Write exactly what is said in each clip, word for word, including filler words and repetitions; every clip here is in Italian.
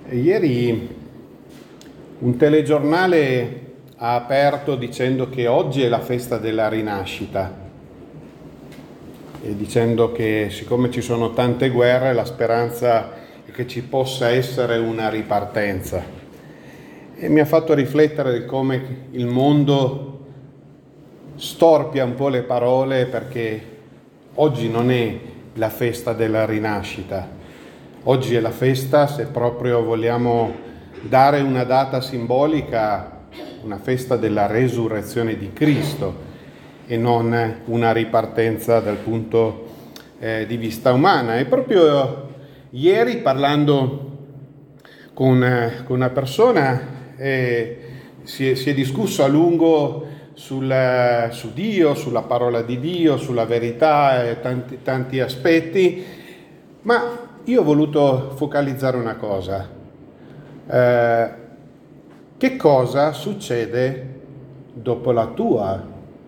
Ieri un telegiornale ha aperto dicendo che oggi è la festa della rinascita e dicendo che siccome ci sono tante guerre la speranza è che ci possa essere una ripartenza. E mi ha fatto riflettere di come il mondo storpia un po' le parole, perché oggi non è la festa della rinascita. Oggi è la festa, se proprio vogliamo dare una data simbolica, una festa della resurrezione di Cristo e non una ripartenza dal punto eh, di vista umana. E proprio ieri, parlando con, eh, con una persona, eh, si, è, si è discusso a lungo sul, su Dio, sulla parola di Dio, sulla verità e tanti, tanti aspetti, ma io ho voluto focalizzare una cosa. Eh, che cosa succede dopo la tua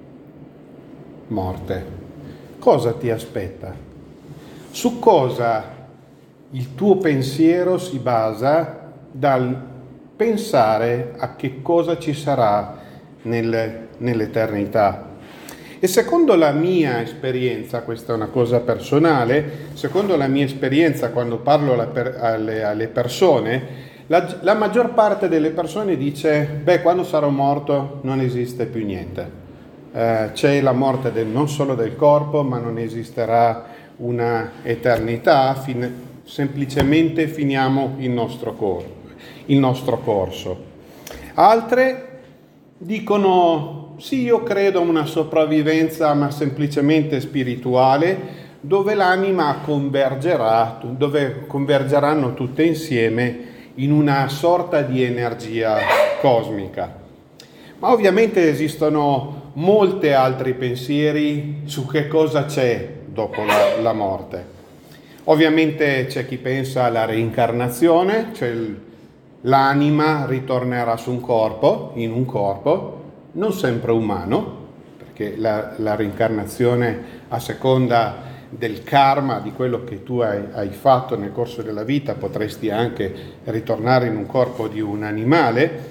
morte? Cosa ti aspetta? Su cosa il tuo pensiero si basa dal pensare a che cosa ci sarà nel, nell'eternità? E secondo la mia esperienza, questa è una cosa personale, secondo la mia esperienza quando parlo alle, alle persone, la, la maggior parte delle persone dice, beh, quando sarò morto non esiste più niente. Eh, c'è la morte del, non solo del corpo, ma non esisterà una eternità, fin, semplicemente finiamo il nostro, cor, il nostro corso. Altre dicono, sì, io credo a una sopravvivenza, ma semplicemente spirituale, dove l'anima convergerà, dove convergeranno tutte insieme in una sorta di energia cosmica. Ma ovviamente esistono molti altri pensieri su che cosa c'è dopo la, la morte. Ovviamente c'è chi pensa alla reincarnazione, cioè il, l'anima ritornerà su un corpo, in un corpo, non sempre umano, perché la, la reincarnazione a seconda del karma, di quello che tu hai, hai fatto nel corso della vita, potresti anche ritornare in un corpo di un animale.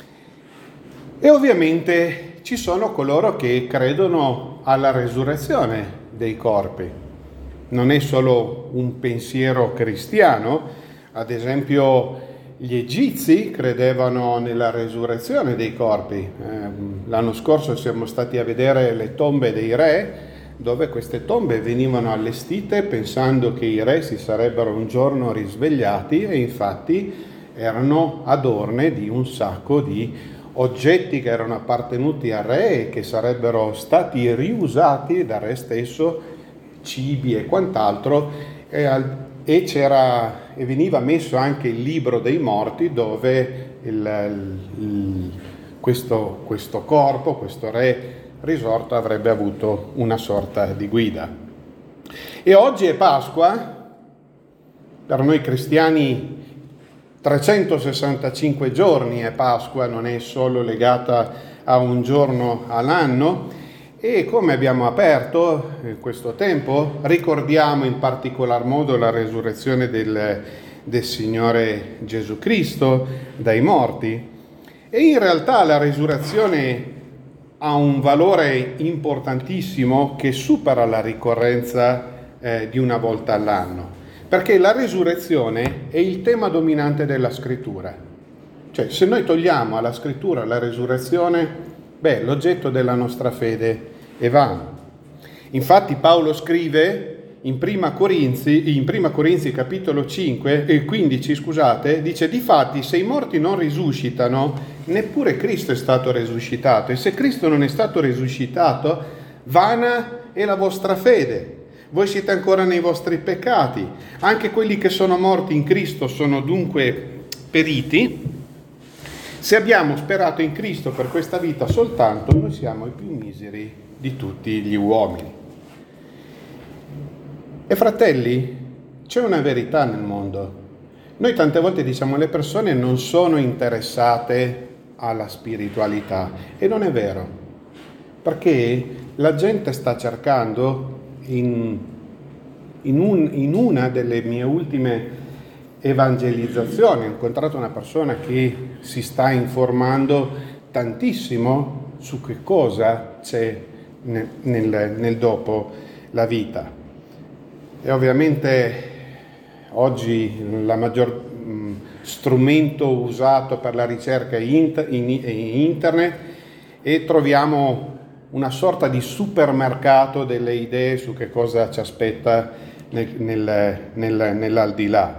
E ovviamente ci sono coloro che credono alla resurrezione dei corpi. Non è solo un pensiero cristiano, ad esempio gli egizi credevano nella resurrezione dei corpi. Eh, l'anno scorso siamo stati a vedere le tombe dei re, dove queste tombe venivano allestite pensando che i re si sarebbero un giorno risvegliati, e infatti erano adorne di un sacco di oggetti che erano appartenuti al re e che sarebbero stati riusati dal re stesso, cibi e quant'altro, e al e c'era e veniva messo anche il libro dei morti, dove il, il, questo, questo corpo, questo re risorto avrebbe avuto una sorta di guida. E oggi è Pasqua, per noi cristiani trecentosessantacinque giorni è Pasqua, non è solo legata a un giorno all'anno. E come abbiamo aperto in questo tempo, ricordiamo in particolar modo la resurrezione del, del Signore Gesù Cristo dai morti. E in realtà la resurrezione ha un valore importantissimo che supera la ricorrenza eh, di una volta all'anno, perché la resurrezione è il tema dominante della Scrittura. Cioè, se noi togliamo alla Scrittura la resurrezione, beh, l'oggetto della nostra fede è vano. Infatti Paolo scrive in Prima Corinzi, in Prima Corinzi capitolo cinque, eh, quindici, scusate, dice: difatti se i morti non risuscitano, neppure Cristo è stato risuscitato, e se Cristo non è stato risuscitato, vana è la vostra fede. Voi siete ancora nei vostri peccati. Anche quelli che sono morti in Cristo sono dunque periti. Se abbiamo sperato in Cristo per questa vita soltanto, noi siamo i più miseri di tutti gli uomini. E fratelli, c'è una verità nel mondo. Noi tante volte diciamo le persone non sono interessate alla spiritualità, e non è vero, perché la gente sta cercando in, in, un, in una delle mie ultime evangelizzazione. Ho incontrato una persona che si sta informando tantissimo su che cosa c'è nel, nel, nel dopo la vita. E ovviamente oggi la maggior mh, strumento usato per la ricerca è inter, in, in internet, e troviamo una sorta di supermercato delle idee su che cosa ci aspetta nel, nel, nel, nell'aldilà.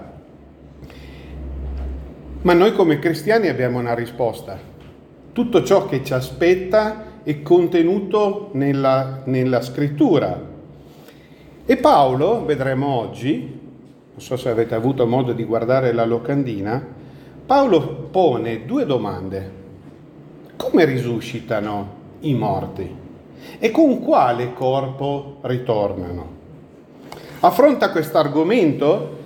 Ma noi come cristiani abbiamo una risposta. Tutto ciò che ci aspetta è contenuto nella, nella scrittura. E Paolo, vedremo oggi, non so se avete avuto modo di guardare la locandina, Paolo pone due domande. Come risuscitano i morti? E con quale corpo ritornano? Affronta questo argomento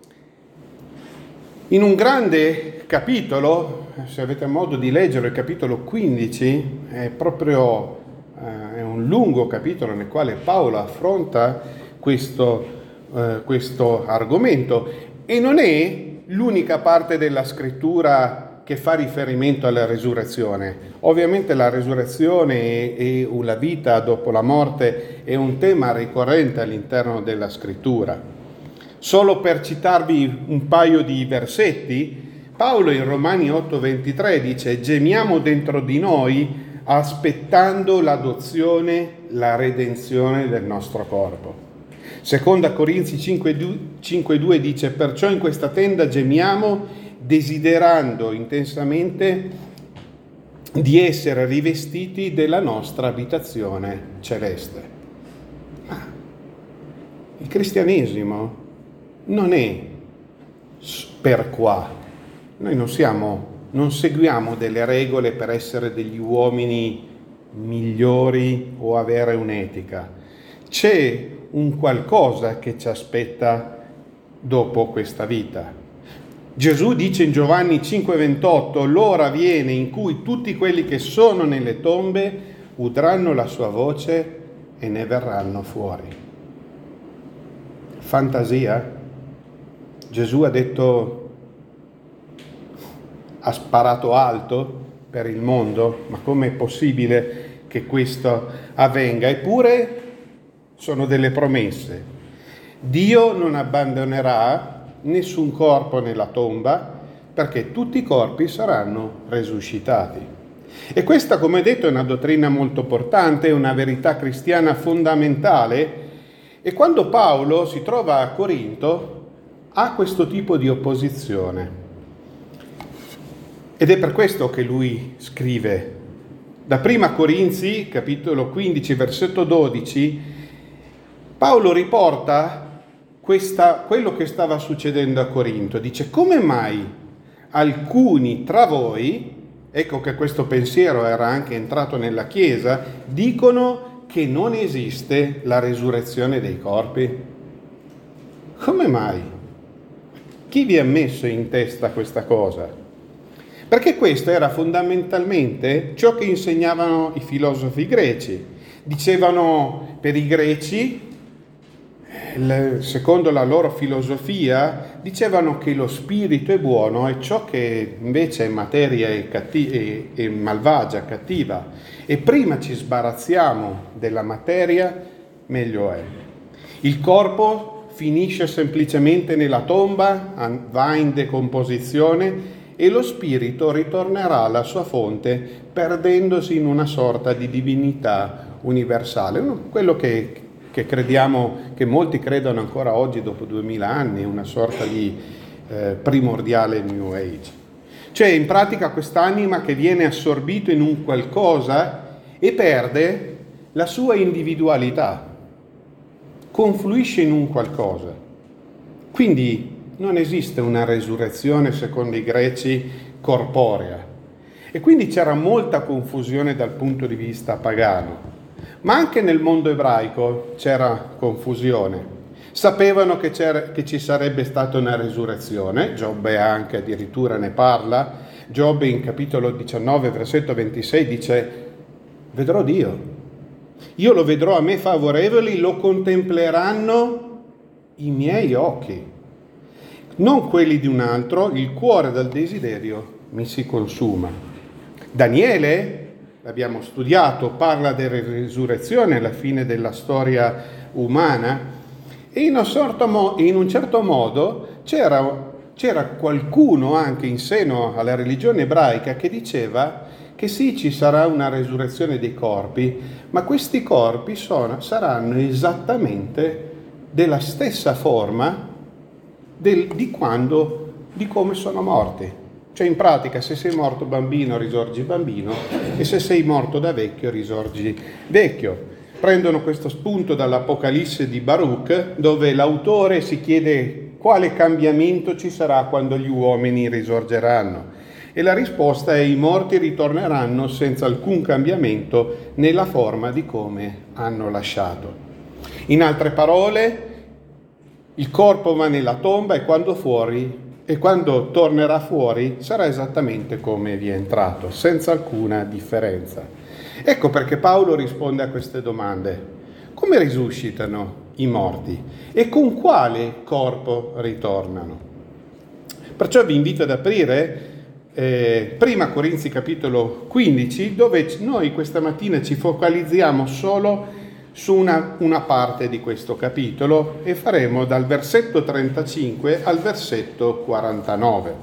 in un grande capitolo. Se avete modo di leggere il capitolo quindici, è proprio eh, è un lungo capitolo nel quale Paolo affronta questo, eh, questo argomento, e non è l'unica parte della scrittura che fa riferimento alla resurrezione. Ovviamente la resurrezione e, e la vita dopo la morte è un tema ricorrente all'interno della scrittura. Solo per citarvi un paio di versetti, Paolo in Romani otto ventitré dice: gemiamo dentro di noi aspettando l'adozione, la redenzione del nostro corpo. Seconda Corinzi cinque due dice: perciò in questa tenda gemiamo desiderando intensamente di essere rivestiti della nostra abitazione celeste. Ah, il cristianesimo non è per qua. Noi non siamo, non seguiamo delle regole per essere degli uomini migliori o avere un'etica. C'è un qualcosa che ci aspetta dopo questa vita. Gesù dice in Giovanni cinque ventotto: l'ora viene in cui tutti quelli che sono nelle tombe udranno la sua voce e ne verranno fuori. Fantasia? Gesù ha detto, ha sparato alto per il mondo, ma com'è possibile che questo avvenga? Eppure sono delle promesse. Dio non abbandonerà nessun corpo nella tomba, perché tutti i corpi saranno resuscitati. E questa, come detto, è una dottrina molto importante, è una verità cristiana fondamentale, e quando Paolo si trova a Corinto ha questo tipo di opposizione. Ed è per questo che lui scrive da Prima Corinzi, capitolo quindici, versetto dodici, Paolo riporta Questa, quello che stava succedendo a Corinto. Dice: come mai alcuni tra voi, ecco che questo pensiero era anche entrato nella Chiesa, dicono che non esiste la resurrezione dei corpi? Come mai? Chi vi ha messo in testa questa cosa? Perché questo era fondamentalmente ciò che insegnavano i filosofi greci. Dicevano, per i greci, secondo la loro filosofia, dicevano che lo spirito è buono e ciò che invece è materia è, catti- è, è malvagia, cattiva. E prima ci sbarazziamo della materia, meglio è. Il corpo finisce semplicemente nella tomba, va in decomposizione, e lo spirito ritornerà alla sua fonte, perdendosi in una sorta di divinità universale. Quello che che crediamo, che molti credono ancora oggi dopo duemila anni, una sorta di eh, primordiale New Age. Cioè in pratica quest'anima che viene assorbito in un qualcosa e perde la sua individualità, confluisce in un qualcosa. Quindi non esiste una resurrezione secondo i greci corporea, e quindi c'era molta confusione dal punto di vista pagano. Ma anche nel mondo ebraico c'era confusione. Sapevano che, c'era, che ci sarebbe stata una resurrezione, Giobbe anche addirittura ne parla. Giobbe in capitolo diciannove, versetto ventisei dice: vedrò Dio, io lo vedrò a me favorevoli, lo contempleranno i miei occhi. non quelli di un altro, il cuore del desiderio mi si consuma. Daniele, l'abbiamo studiato, parla della risurrezione alla fine della storia umana e in un certo, mo- in un certo modo c'era, c'era qualcuno anche in seno alla religione ebraica che diceva che sì, ci sarà una risurrezione dei corpi, ma questi corpi sono, saranno esattamente della stessa forma del, di quando, di come sono morti. Cioè in pratica se sei morto bambino risorgi bambino e se sei morto da vecchio risorgi vecchio. Prendono questo spunto dall'Apocalisse di Baruch, dove l'autore si chiede quale cambiamento ci sarà quando gli uomini risorgeranno. E la risposta è: i morti ritorneranno senza alcun cambiamento nella forma di come hanno lasciato. In altre parole, il corpo va nella tomba e quando fuori e quando tornerà fuori sarà esattamente come vi è entrato, senza alcuna differenza. Ecco perché Paolo risponde a queste domande. Come risuscitano i morti e con quale corpo ritornano? Perciò vi invito ad aprire eh, Prima Corinzi capitolo quindici, dove noi questa mattina ci focalizziamo solo su una, una parte di questo capitolo e faremo dal versetto trentacinque al versetto quarantanove.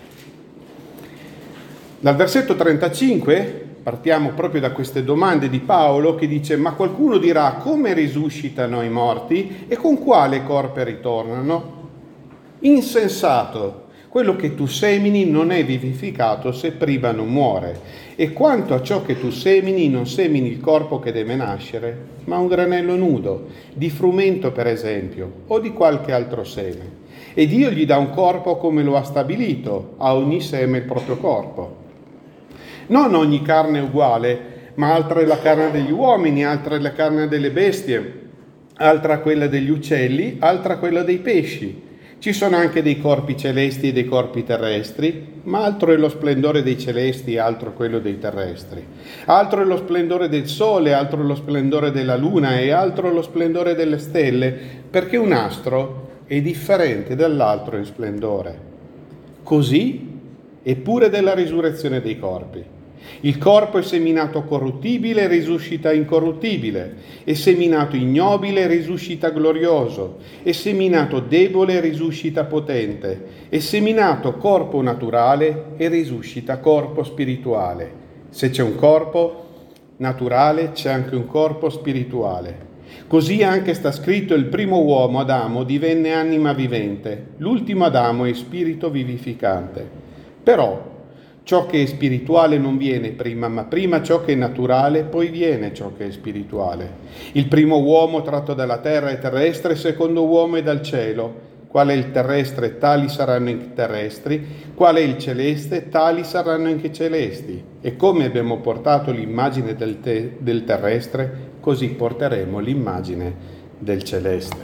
Dal versetto trentacinque partiamo proprio da queste domande di Paolo che dice: ma qualcuno dirà, come risuscitano i morti e con quale corpo ritornano? Insensato, quello che tu semini non è vivificato se prima non muore. E quanto a ciò che tu semini, non semini il corpo che deve nascere, ma un granello nudo, di frumento per esempio, o di qualche altro seme. E Dio gli dà un corpo come lo ha stabilito, a ogni seme il proprio corpo. Non ogni carne è uguale, ma altra è la carne degli uomini, altra è la carne delle bestie, altra quella degli uccelli, altra quella dei pesci. Ci sono anche dei corpi celesti e dei corpi terrestri, ma altro è lo splendore dei celesti, altro quello dei terrestri. Altro è lo splendore del sole, altro è lo splendore della luna e altro è lo splendore delle stelle, perché un astro è differente dall'altro in splendore. Così è pure della risurrezione dei corpi. Il corpo è seminato corruttibile e risuscita incorruttibile, è seminato ignobile e risuscita glorioso, è seminato debole e risuscita potente, è seminato corpo naturale e risuscita corpo spirituale. Se c'è un corpo naturale, c'è anche un corpo spirituale. Così anche sta scritto: il primo uomo, Adamo, divenne anima vivente, l'ultimo Adamo è spirito vivificante. Però ciò che è spirituale non viene prima, ma prima ciò che è naturale, poi viene ciò che è spirituale. Il primo uomo tratto dalla terra è terrestre, il secondo uomo è dal cielo. Qual è il terrestre, tali saranno anche terrestri, qual è il celeste, tali saranno anche celesti. E come abbiamo portato l'immagine del, te- del terrestre, così porteremo l'immagine del celeste.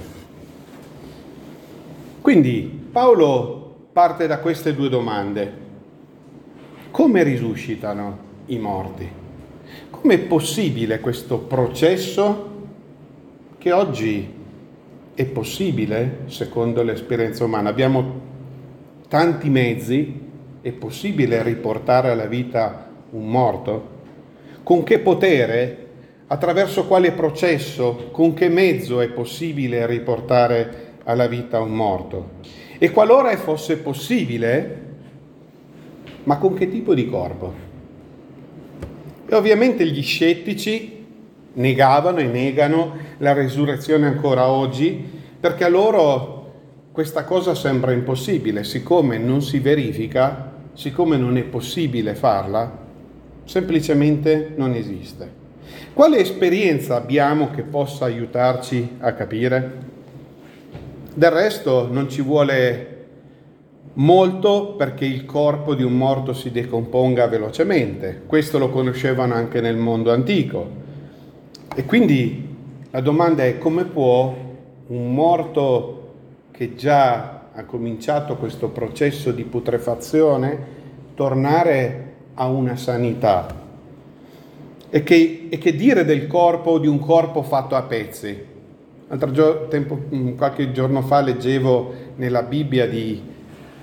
Quindi Paolo parte da queste due domande. Come risuscitano i morti? Com'è possibile questo processo che oggi è possibile secondo l'esperienza umana? Abbiamo tanti mezzi, è possibile riportare alla vita un morto? Con che potere? Attraverso quale processo? Con che mezzo è possibile riportare alla vita un morto? E qualora fosse possibile, ma con che tipo di corpo? E ovviamente gli scettici negavano e negano la risurrezione ancora oggi, perché a loro questa cosa sembra impossibile. Siccome non si verifica, siccome non è possibile farla, semplicemente non esiste. Quale esperienza abbiamo che possa aiutarci a capire? Del resto non ci vuole molto perché il corpo di un morto si decomponga velocemente. Questo lo conoscevano anche nel mondo antico. E quindi la domanda è: come può un morto che già ha cominciato questo processo di putrefazione tornare a una sanità? E che, e che dire del corpo, di un corpo fatto a pezzi? Altro gio- tempo, qualche giorno fa leggevo nella Bibbia di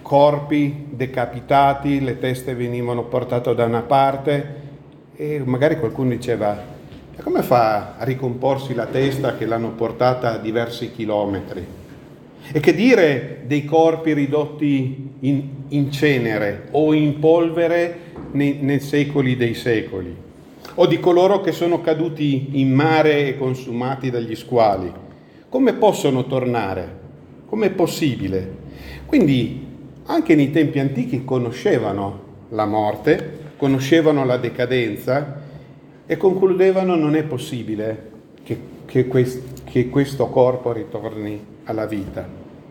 corpi decapitati, le teste venivano portate da una parte e magari qualcuno diceva: e come fa a ricomporsi la testa che l'hanno portata a diversi chilometri? E che dire dei corpi ridotti in, in cenere o in polvere nei, nei secoli dei secoli? O di coloro che sono caduti in mare e consumati dagli squali? Come possono tornare? Com'è possibile? Quindi anche nei tempi antichi conoscevano la morte, conoscevano la decadenza e concludevano: non è possibile che, che, quest, che questo corpo ritorni alla vita.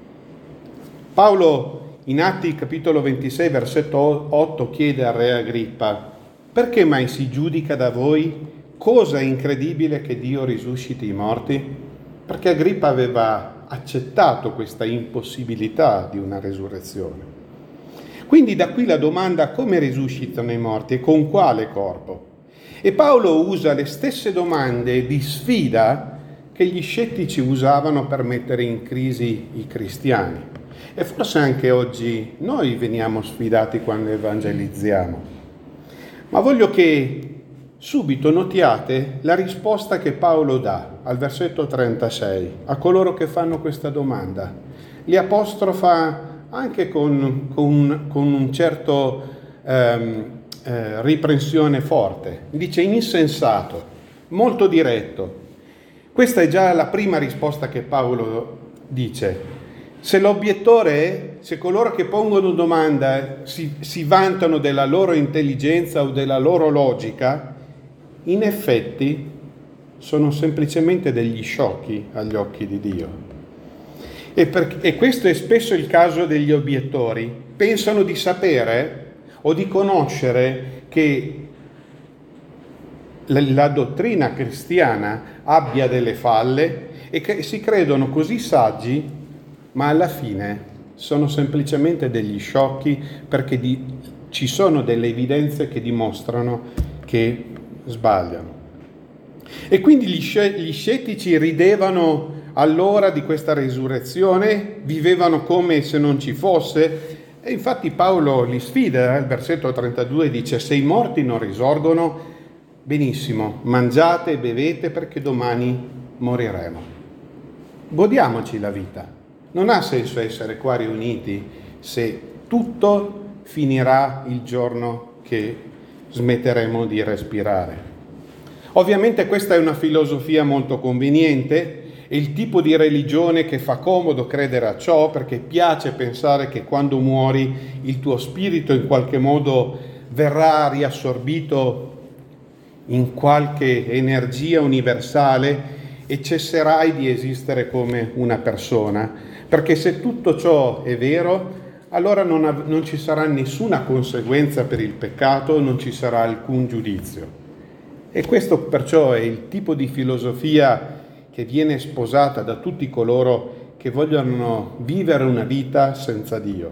Paolo in Atti capitolo ventisei versetto otto chiede al re Agrippa: perché mai si giudica da voi cosa incredibile che Dio risusciti i morti? Perché Agrippa aveva accettato questa impossibilità di una resurrezione. Quindi da qui la domanda: come risuscitano i morti e con quale corpo? E Paolo usa le stesse domande di sfida che gli scettici usavano per mettere in crisi i cristiani. E forse anche oggi noi veniamo sfidati quando evangelizziamo. Ma voglio che subito notiate la risposta che Paolo dà al versetto trentasei a coloro che fanno questa domanda. Li apostrofa anche con, con, con un certo ehm, eh, riprensione forte. Dice: insensato, molto diretto. Questa è già la prima risposta che Paolo dice. Se l'obiettore, se coloro che pongono domanda si, si vantano della loro intelligenza o della loro logica, in effetti sono semplicemente degli sciocchi agli occhi di Dio. E, per, e questo è spesso il caso degli obiettori. Pensano di sapere o di conoscere che la, la dottrina cristiana abbia delle falle e che si credono così saggi, ma alla fine sono semplicemente degli sciocchi, perché di, ci sono delle evidenze che dimostrano che sbagliano. E quindi gli, gli scettici ridevano allora di questa risurrezione, vivevano come se non ci fosse, e infatti Paolo li sfida, il versetto trentadue dice: se i morti non risorgono, benissimo, mangiate e bevete perché domani moriremo. Godiamoci la vita. Non ha senso essere qua riuniti se tutto finirà il giorno che smetteremo di respirare. Ovviamente questa è una filosofia molto conveniente, è il tipo di religione che fa comodo credere a ciò, perché piace pensare che quando muori il tuo spirito in qualche modo verrà riassorbito in qualche energia universale e cesserai di esistere come una persona. Perché se tutto ciò è vero, allora non, av- non ci sarà nessuna conseguenza per il peccato, non ci sarà alcun giudizio. E questo perciò è il tipo di filosofia che viene sposata da tutti coloro che vogliono vivere una vita senza Dio.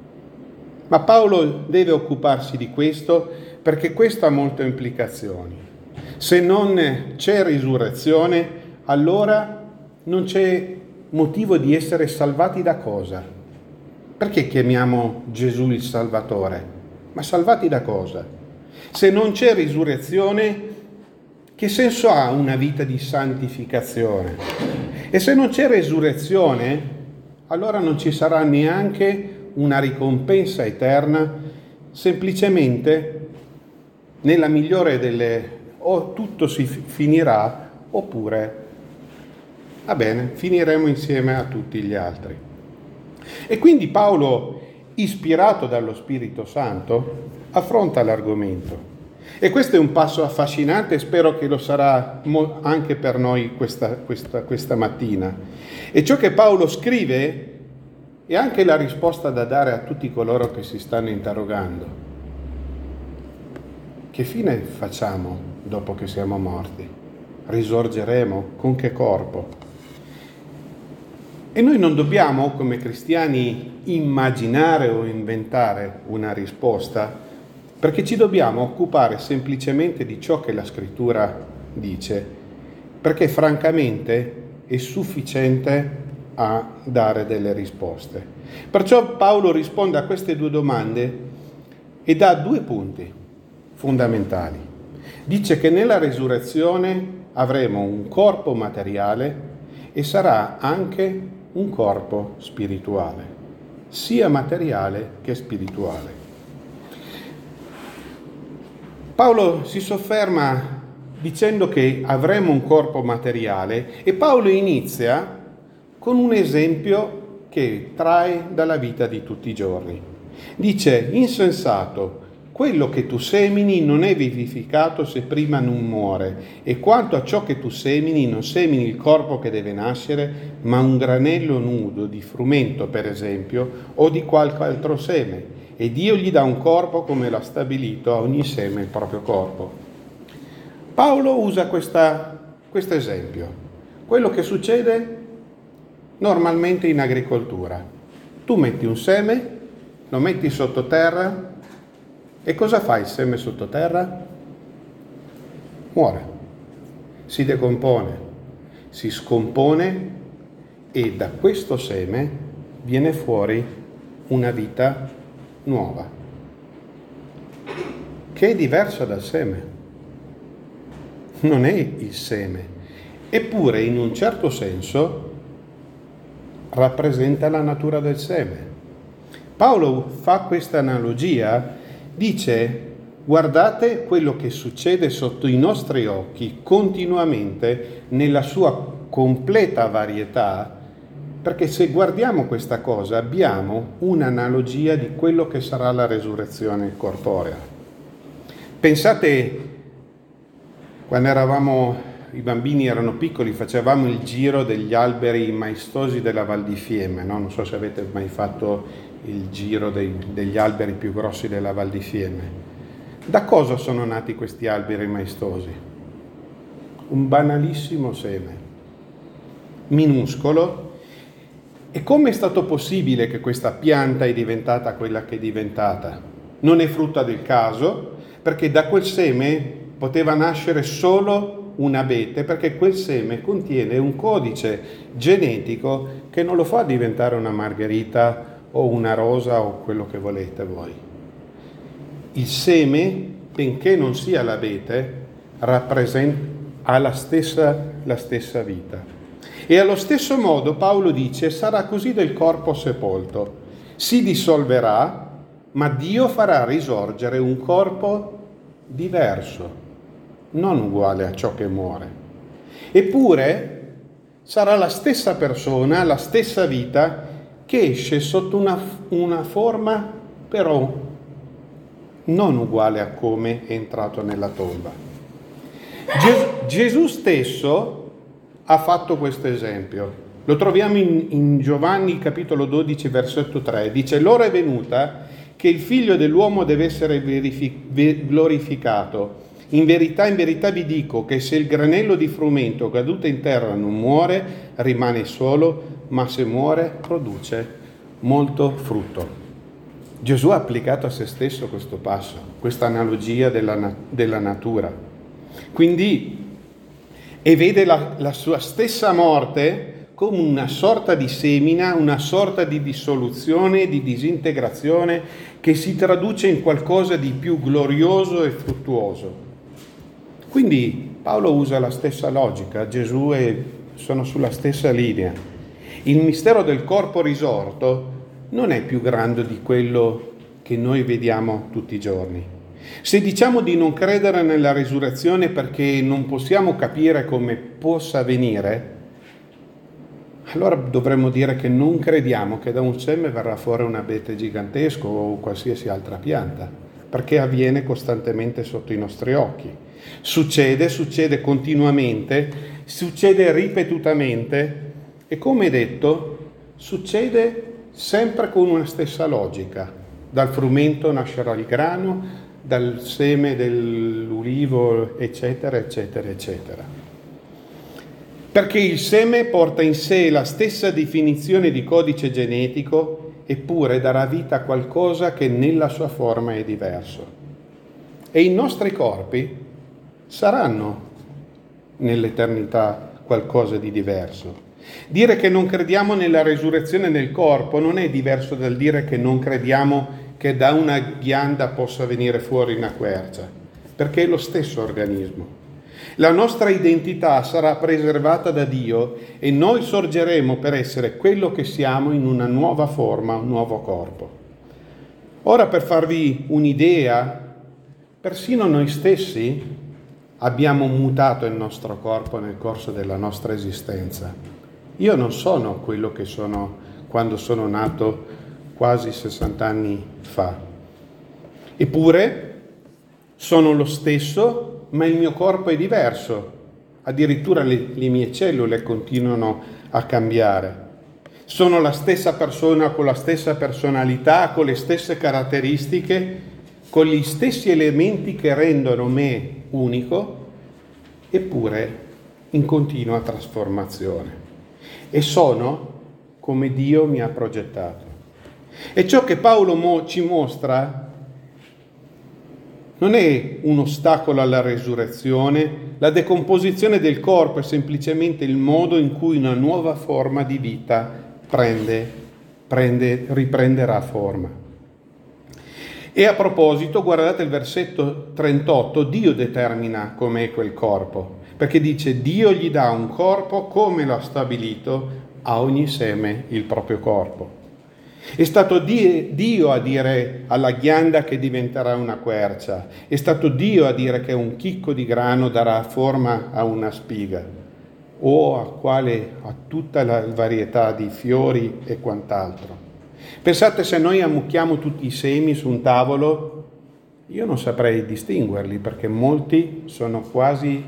Ma Paolo deve occuparsi di questo perché questo ha molte implicazioni. Se non c'è risurrezione, allora non c'è motivo di essere salvati da cosa? Perché chiamiamo Gesù il Salvatore? Ma salvati da cosa? Se non c'è risurrezione, che senso ha una vita di santificazione? E se non c'è risurrezione, allora non ci sarà neanche una ricompensa eterna, semplicemente nella migliore delle o tutto si finirà oppure va bene, finiremo insieme a tutti gli altri. E quindi Paolo, ispirato dallo Spirito Santo, affronta l'argomento. E questo è un passo affascinante, spero che lo sarà anche per noi questa, questa, questa mattina. E ciò che Paolo scrive è anche la risposta da dare a tutti coloro che si stanno interrogando. Che fine facciamo dopo che siamo morti? Risorgeremo? Con che corpo? E noi non dobbiamo, come cristiani, immaginare o inventare una risposta, perché ci dobbiamo occupare semplicemente di ciò che la Scrittura dice, perché francamente è sufficiente a dare delle risposte. Perciò Paolo risponde a queste due domande e dà due punti fondamentali. Dice che nella resurrezione avremo un corpo materiale e sarà anche un corpo spirituale, sia materiale che spirituale. Paolo si sofferma dicendo che avremo un corpo materiale e Paolo inizia con un esempio che trae dalla vita di tutti i giorni. Dice: insensato, quello che tu semini non è vivificato se prima non muore, e quanto a ciò che tu semini, non semini il corpo che deve nascere, ma un granello nudo di frumento, per esempio, o di qualche altro seme, e Dio gli dà un corpo come l'ha stabilito a ogni seme il proprio corpo. Paolo usa questo esempio, quello che succede normalmente in agricoltura. Tu metti un seme, lo metti sottoterra e cosa fa il seme sottoterra? Muore, si decompone, si scompone e da questo seme viene fuori una vita nuova, che è diversa dal seme. Non è il seme, eppure in un certo senso rappresenta la natura del seme. Paolo fa questa analogia, dice: guardate quello che succede sotto i nostri occhi continuamente nella sua completa varietà, perché se guardiamo questa cosa abbiamo un'analogia di quello che sarà la resurrezione corporea. Pensate, quando eravamo i bambini erano piccoli, facevamo il giro degli alberi maestosi della Val di Fiemme, no? Non so se avete mai fatto il giro dei, degli alberi più grossi della Val di Fiemme. Da cosa sono nati questi alberi maestosi? Un banalissimo seme, minuscolo. E come è stato possibile che questa pianta è diventata quella che è diventata? Non è frutta del caso, perché da quel seme poteva nascere solo un abete, perché quel seme contiene un codice genetico che non lo fa diventare una margherita o una rosa o quello che volete voi. Il seme, benché non sia l'abete, rappresenta, ha la stessa, la stessa vita. E allo stesso modo Paolo dice: sarà così del corpo sepolto, si dissolverà, ma Dio farà risorgere un corpo diverso, non uguale a ciò che muore. Eppure sarà la stessa persona, la stessa vita, che esce sotto una, una forma però non uguale a come è entrato nella tomba. Gesù, Gesù stesso ha fatto questo esempio. Lo troviamo in, in Giovanni capitolo dodici versetto tre. Dice: l'ora è venuta che il figlio dell'uomo deve essere verific- glorificato. In verità, in verità vi dico che se il granello di frumento caduto in terra non muore, rimane solo, ma se muore produce molto frutto. Gesù ha applicato a se stesso questo passo, questa analogia della, della natura. Quindi, e vede la, la sua stessa morte come una sorta di semina, una sorta di dissoluzione, di disintegrazione, che si traduce in qualcosa di più glorioso e fruttuoso. Quindi Paolo usa la stessa logica, Gesù e sono sulla stessa linea. Il mistero del corpo risorto non è più grande di quello che noi vediamo tutti i giorni. Se diciamo di non credere nella risurrezione perché non possiamo capire come possa avvenire, allora dovremmo dire che non crediamo che da un seme verrà fuori un abete gigantesco o qualsiasi altra pianta, perché avviene costantemente sotto i nostri occhi. Succede, succede continuamente, succede ripetutamente e, come detto, succede sempre con una stessa logica. Dal frumento nascerà il grano, dal seme dell'ulivo, eccetera, eccetera, eccetera. Perché il seme porta in sé la stessa definizione di codice genetico, eppure darà vita a qualcosa che nella sua forma è diverso. E i nostri corpi saranno nell'eternità qualcosa di diverso. Dire che non crediamo nella resurrezione del corpo non è diverso dal dire che non crediamo che da una ghianda possa venire fuori una quercia, perché è lo stesso organismo. La nostra identità sarà preservata da Dio e noi sorgeremo per essere quello che siamo in una nuova forma, un nuovo corpo. Ora, per farvi un'idea, persino noi stessi abbiamo mutato il nostro corpo nel corso della nostra esistenza. Io non sono quello che sono quando sono nato quasi sessanta anni fa. Eppure sono lo stesso, ma il mio corpo è diverso. Addirittura le, le mie cellule continuano a cambiare. Sono la stessa persona con la stessa personalità, con le stesse caratteristiche, con gli stessi elementi che rendono me unico, eppure in continua trasformazione. E sono come Dio mi ha progettato. E ciò che Paolo mo- ci mostra non è un ostacolo alla resurrezione, la decomposizione del corpo è semplicemente il modo in cui una nuova forma di vita prende, prende, riprenderà forma. E a proposito, guardate il versetto trentotto, Dio determina com'è quel corpo, perché dice Dio gli dà un corpo come lo ha stabilito a ogni seme il proprio corpo. È stato Dio a dire alla ghianda che diventerà una quercia, è stato Dio a dire che un chicco di grano darà forma a una spiga, o a, quale, a tutta la varietà di fiori e quant'altro. Pensate, se noi ammucchiamo tutti i semi su un tavolo, io non saprei distinguerli, perché molti sono quasi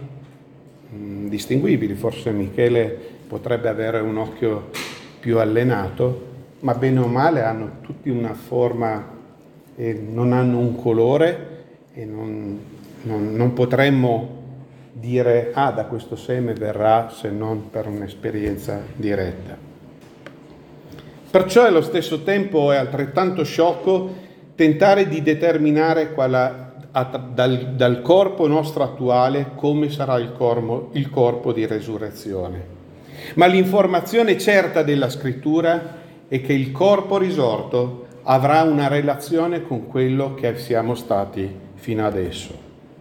mh, distinguibili. Forse Michele potrebbe avere un occhio più allenato, ma bene o male hanno tutti una forma e non hanno un colore e non, non, non potremmo dire ah, da questo seme verrà, se non per un'esperienza diretta. Perciò allo stesso tempo è altrettanto sciocco tentare di determinare quale, dal, dal corpo nostro attuale come sarà il corpo, il corpo di resurrezione. Ma l'informazione certa della Scrittura è che il corpo risorto avrà una relazione con quello che siamo stati fino adesso.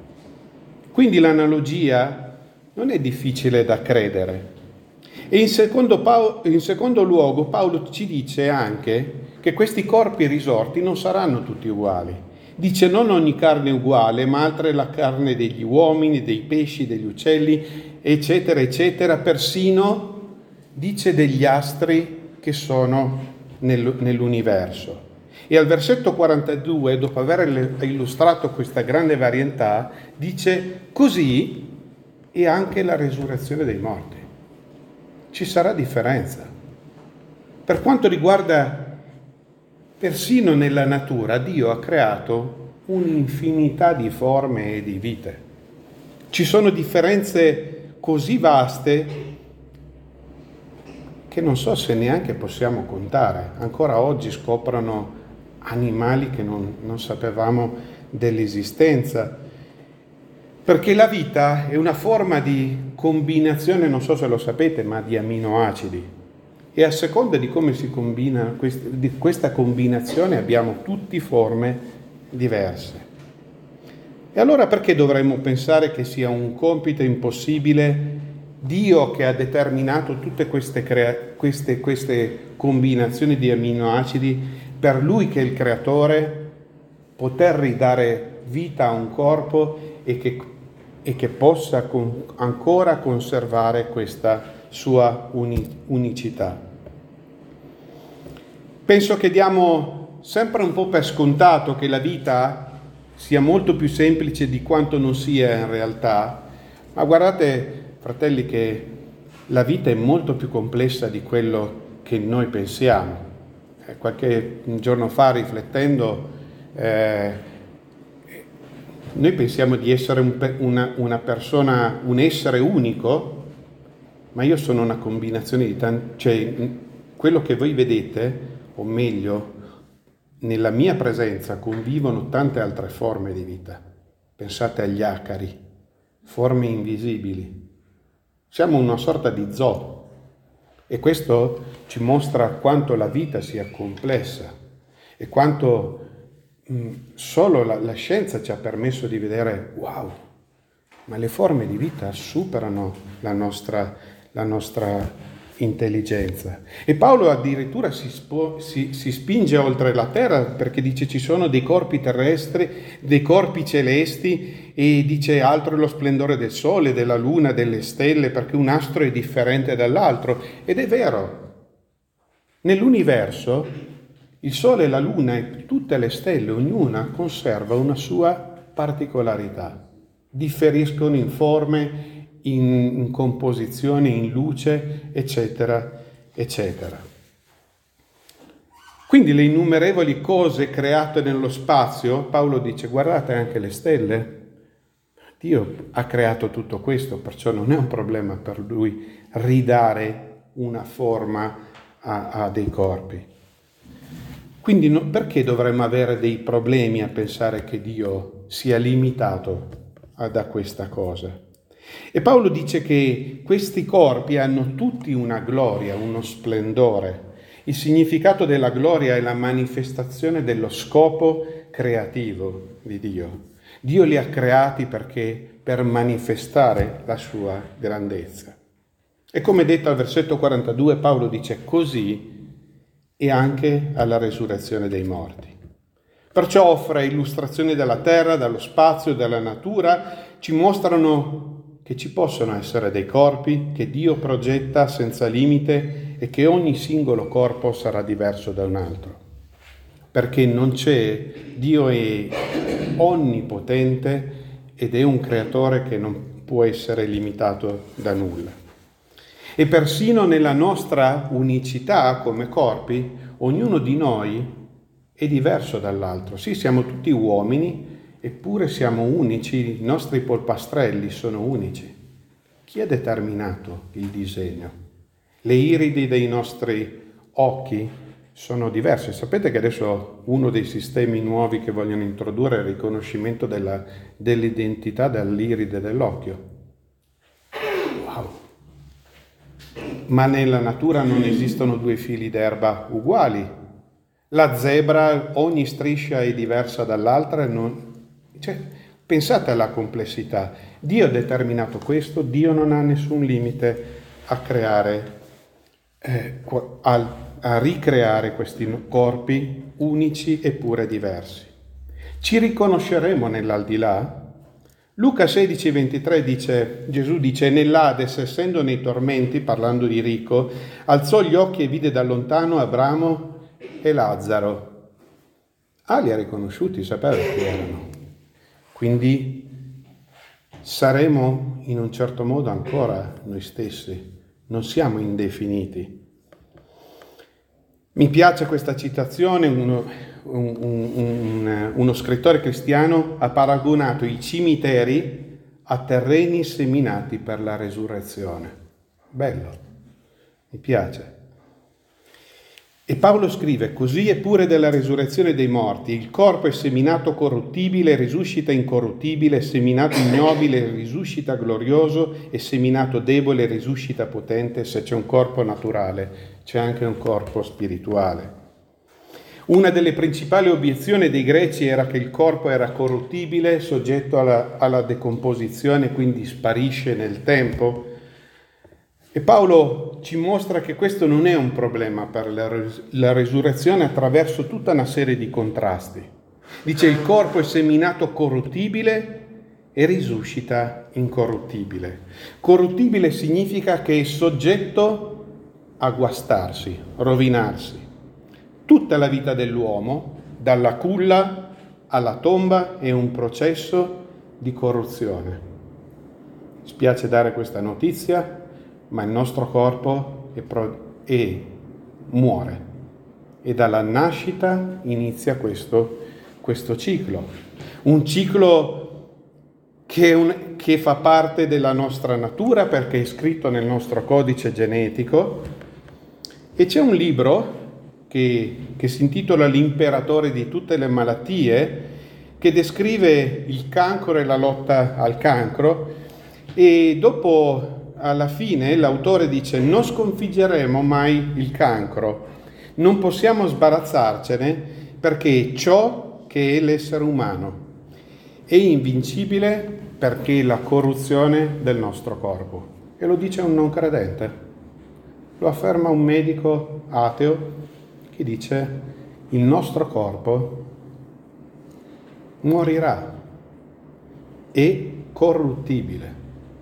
Quindi l'analogia non è difficile da credere. E in secondo, Paolo, in secondo luogo Paolo ci dice anche che questi corpi risorti non saranno tutti uguali. Dice non ogni carne è uguale, ma altra è la carne degli uomini, dei pesci, degli uccelli, eccetera, eccetera, persino dice degli astri che sono nel, nell'universo. E al versetto quarantadue, dopo aver illustrato questa grande varietà, dice così è anche la resurrezione dei morti. Ci sarà differenza. Per quanto riguarda persino nella natura, Dio ha creato un'infinità di forme e di vite. Ci sono differenze così vaste che non so se neanche possiamo contare. Ancora oggi scoprono animali che non, non sapevamo dell'esistenza. Perché la vita è una forma di combinazione, non so se lo sapete, ma di aminoacidi. E a seconda di come si combina di questa combinazione abbiamo tutti forme diverse. E allora perché dovremmo pensare che sia un compito impossibile Dio che ha determinato tutte queste, crea- queste, queste combinazioni di aminoacidi, per Lui che è il creatore, poter ridare vita a un corpo e che, e che possa con, ancora conservare questa sua uni, unicità. Penso che diamo sempre un po' per scontato che la vita sia molto più semplice di quanto non sia in realtà, ma guardate, fratelli, che la vita è molto più complessa di quello che noi pensiamo. Eh, qualche giorno fa, riflettendo, eh, noi pensiamo di essere un, una, una persona, un essere unico, ma io sono una combinazione di tanti, cioè quello che voi vedete, o meglio, nella mia presenza convivono tante altre forme di vita. Pensate agli acari, forme invisibili. Siamo una sorta di zoo E questo ci mostra quanto la vita sia complessa e quanto mh, solo la, la scienza ci ha permesso di vedere, wow, ma le forme di vita superano la nostra, la nostra intelligenza. E Paolo addirittura si, spo, si, si spinge oltre la terra, perché dice ci sono dei corpi terrestri, dei corpi celesti, e dice altro è lo splendore del sole, della luna, delle stelle, perché un astro è differente dall'altro. Ed è vero, nell'universo il sole, la luna e tutte le stelle, ognuna conserva una sua particolarità, differiscono in forme, In, in composizione, in luce, eccetera, eccetera. Quindi le innumerevoli cose create nello spazio, Paolo dice, guardate anche le stelle, Dio ha creato tutto questo, perciò non è un problema per lui ridare una forma a, a dei corpi. Quindi no, perché dovremmo avere dei problemi a pensare che Dio sia limitato a, da questa cosa? E Paolo dice che questi corpi hanno tutti una gloria, uno splendore. Il significato della gloria è la manifestazione dello scopo creativo di Dio. Dio li ha creati perché per manifestare la sua grandezza. E come detto al versetto quarantadue, Paolo dice così e anche alla resurrezione dei morti. Perciò offre illustrazioni della terra, dallo spazio, della natura, ci mostrano che ci possono essere dei corpi che Dio progetta senza limite e che ogni singolo corpo sarà diverso da un altro. Perché non c'è, Dio è onnipotente ed è un creatore che non può essere limitato da nulla. E persino nella nostra unicità come corpi, ognuno di noi è diverso dall'altro. Sì, siamo tutti uomini, eppure siamo unici, i nostri polpastrelli sono unici. Chi ha determinato il disegno? Le iridi dei nostri occhi sono diverse. Sapete che adesso uno dei sistemi nuovi che vogliono introdurre è il riconoscimento della, dell'identità dall'iride dell'occhio. Wow! Ma nella natura non esistono due fili d'erba uguali. La zebra, ogni striscia è diversa dall'altra e non... Cioè, pensate alla complessità. Dio ha determinato questo, Dio non ha nessun limite a creare, eh, a, a ricreare questi corpi unici eppure diversi. Ci riconosceremo nell'aldilà? Luca sedici ventitré dice, Gesù dice, nell'Ades, essendo nei tormenti, parlando di ricco, alzò gli occhi e vide da lontano Abramo e Lazzaro. Ah, li ha riconosciuti, sapeva chi erano. Quindi saremo in un certo modo ancora noi stessi, non siamo indefiniti. Mi piace questa citazione, uno, un, un, un, uno scrittore cristiano ha paragonato i cimiteri a terreni seminati per la resurrezione. Bello, mi piace. E Paolo scrive, così è pure della resurrezione dei morti, il corpo è seminato corruttibile, risuscita incorruttibile, è seminato ignobile, risuscita glorioso, è seminato debole, risuscita potente. Se c'è un corpo naturale, c'è anche un corpo spirituale. Una delle principali obiezioni dei greci era che il corpo era corruttibile, soggetto alla, alla decomposizione, quindi sparisce nel tempo. E Paolo ci mostra che questo non è un problema per la, res- la resurrezione attraverso tutta una serie di contrasti. Dice il corpo è seminato corruttibile e risuscita incorruttibile. Corruttibile significa che è soggetto a guastarsi, rovinarsi. Tutta la vita dell'uomo, dalla culla alla tomba, è un processo di corruzione. Spiace dare questa notizia, ma il nostro corpo è pro- è, muore e dalla nascita inizia questo, questo ciclo. Un ciclo che, è un, che fa parte della nostra natura perché è scritto nel nostro codice genetico. E c'è un libro che, che si intitola L'imperatore di tutte le malattie, che descrive il cancro e la lotta al cancro, e dopo alla fine l'autore dice: non sconfiggeremo mai il cancro, non possiamo sbarazzarcene perché è ciò che è l'essere umano, è invincibile perché è la corruzione del nostro corpo. E lo dice un non credente, lo afferma un medico ateo che dice: il nostro corpo morirà, è corruttibile.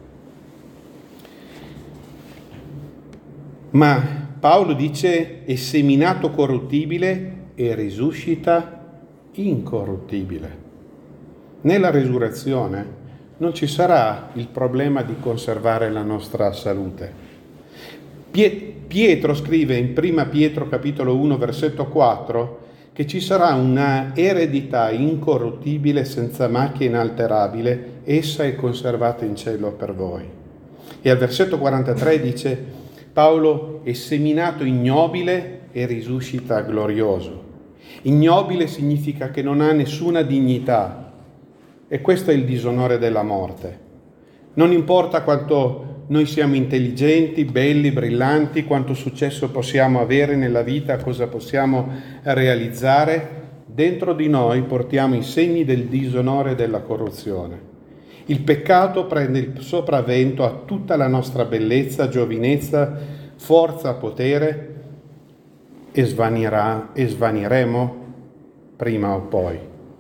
Ma Paolo dice: è seminato corruttibile e risuscita incorruttibile. Nella risurrezione non ci sarà il problema di conservare la nostra salute. Pietro scrive in prima Pietro capitolo uno versetto quattro che ci sarà una eredità incorruttibile senza macchia inalterabile, essa è conservata in cielo per voi. E al versetto quarantatré dice: Paolo è seminato ignobile e risuscita glorioso. Ignobile significa che non ha nessuna dignità, e questo è il disonore della morte. Non importa quanto noi siamo intelligenti, belli, brillanti, quanto successo possiamo avere nella vita, cosa possiamo realizzare, dentro di noi portiamo i segni del disonore e della corruzione. Il peccato prende il sopravvento a tutta la nostra bellezza, giovinezza, forza, potere e svanirà e svaniremo prima o poi.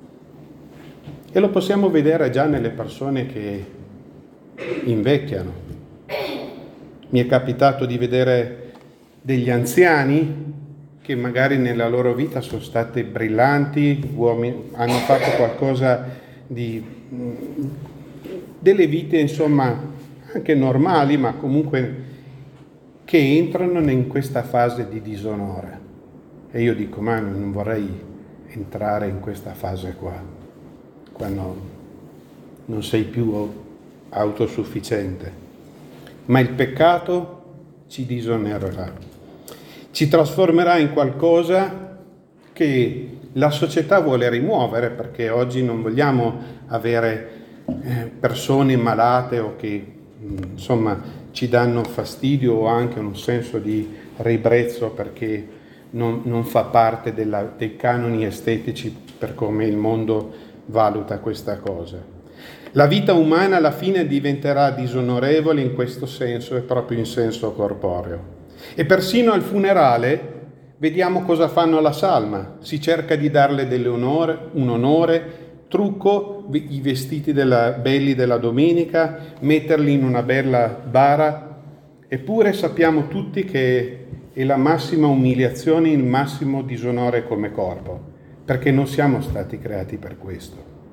E lo possiamo vedere già nelle persone che invecchiano. Mi è capitato di vedere degli anziani che magari nella loro vita sono stati brillanti, uomini, hanno fatto qualcosa di delle vite insomma anche normali, ma comunque che entrano in questa fase di disonore. E io dico: ma non vorrei entrare in questa fase qua, quando non sei più autosufficiente. Ma il peccato ci disonorerà, ci trasformerà in qualcosa che la società vuole rimuovere, perché oggi non vogliamo avere persone malate o che insomma ci danno fastidio o anche un senso di ribrezzo perché non, non fa parte della, dei canoni estetici per come il mondo valuta questa cosa. La vita umana alla fine diventerà disonorevole in questo senso e proprio in senso corporeo. E persino al funerale vediamo cosa fanno alla salma: si cerca di darle dell'onore, un onore, trucco i vestiti della, belli della domenica, metterli in una bella bara, eppure sappiamo tutti che è la massima umiliazione, il massimo disonore come corpo, perché non siamo stati creati per questo.